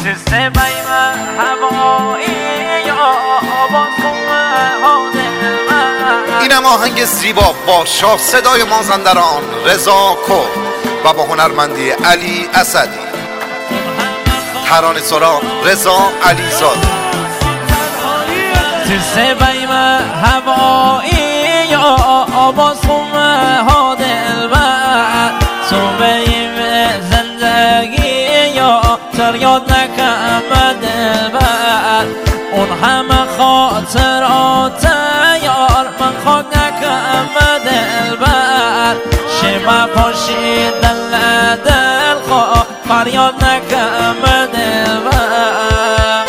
دوست بیم هوایی یا آواز اینم آهنگ زیبا با شاه صدای مازندران رضا کور و با هنرمندی علی اسدی، ترانه سرا رضا علیزاده. دوست بیم هوایی یا آواز ها دلبر صبحیم زندگی یا تریاد نکم دلبر اون همه خاطرات یار من خاک نکم دلبر شما پاشی دل خواه فریاد نکم دلبر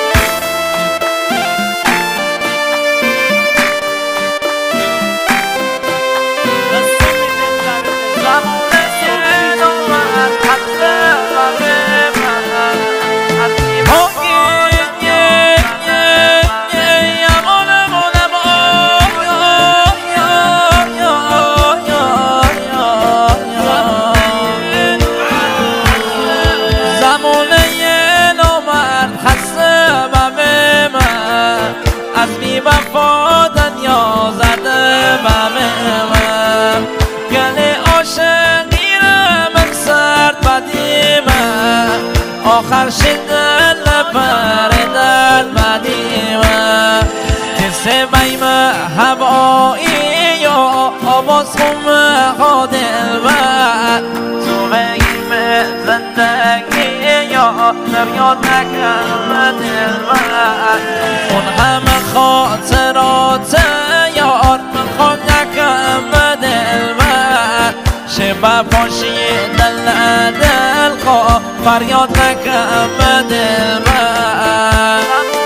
وفا دنیا زده بمیم گل عاشقی من سرد بدیم آخر شدن لپردن بدیم کسی بیم هوایی یا آواز ها دلبر تو بیم زندگی یا نمیاد نکم دلبر اون همه خاطرات یار من خود نکم دلبر شبه پاشی دل خواه فریاد نکم دلبر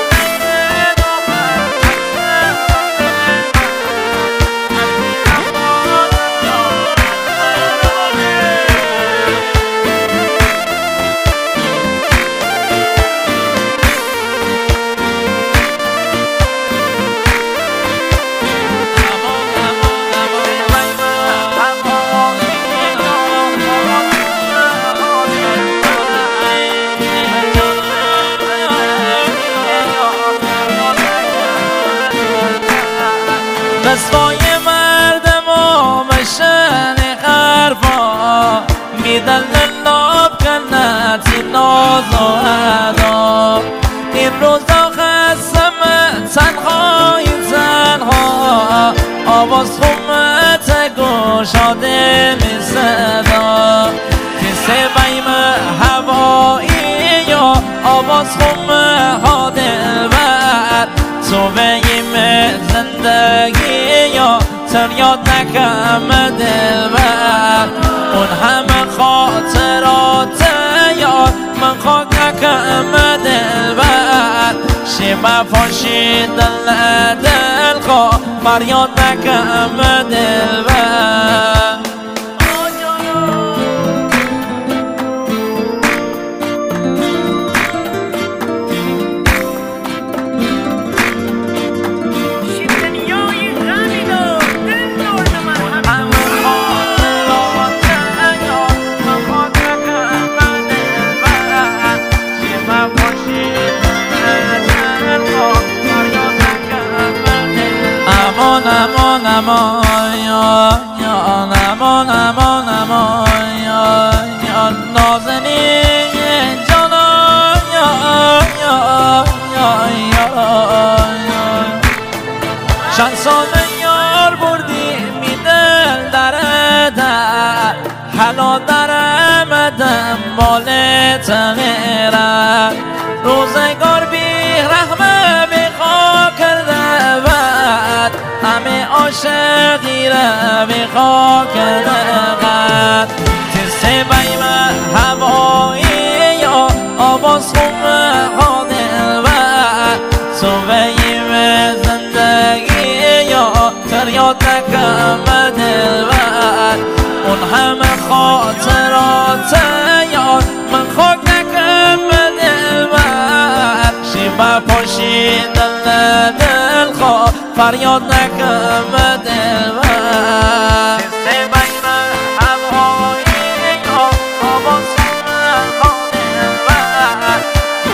رسوای مردم و مشن حرفا میدن لب کنتی ناز و ادا این روزا خستم تنها آواز خمت گشاده می صدا کسی بیم هوایی یا آواز ها دلبر تو بیم زندگی یا تریاد نکم دلبر اون همه خاطرات یار من خاک نکم دلبر شما پاشی دل خواه فریاد نکم دلبر امان امان یا نازنین جانا چند ساله یار بردی می دل در حالا درمدم مال تغییره روزگار بی رحمه بی خاک کرده بد همه عاشقی را بی خاک کرده بد کسی بیم هوایی یا آواز ها دلبر تو بیم زندگی یا تریاد نکم دلبر اون همه خاطرات یار من خاک نکم دلبر شیبه پاشی دل خواه فریاد نکم دلبر کسی بیم هوایی یا آواز ها دلبر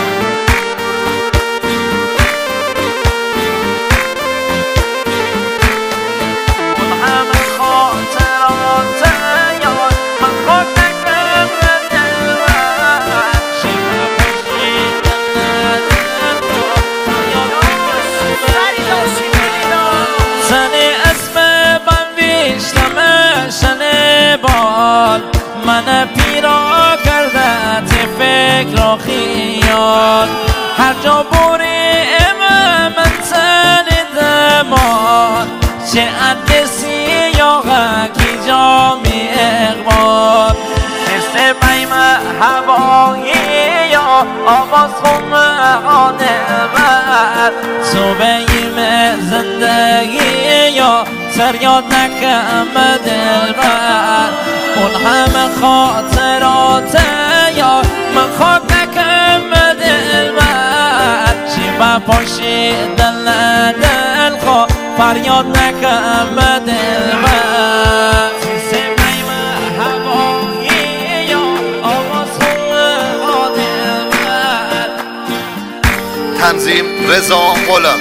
با خیال هر جا بریم من تنیدمان چه اندسی یا غکی جامی اقبال حس بیم هوایی یا آواز خمقان بر صبحیم زندگی یا سریاد نکم دلبر اون همه خاطرات یا من خاک نکم دلبر چی بپاشی دل دل خواه فریاد نکم دلبر سبیم هوایی یا آواز خمقان دلبر. تنظیم رضا غلام.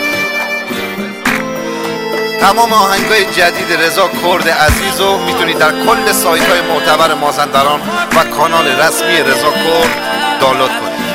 تمام آهنگای جدید رضا کرد عزیز رو میتونید در کل سایت های معتبر مازندران و کانال رسمی رضا کرد دانلود کنید.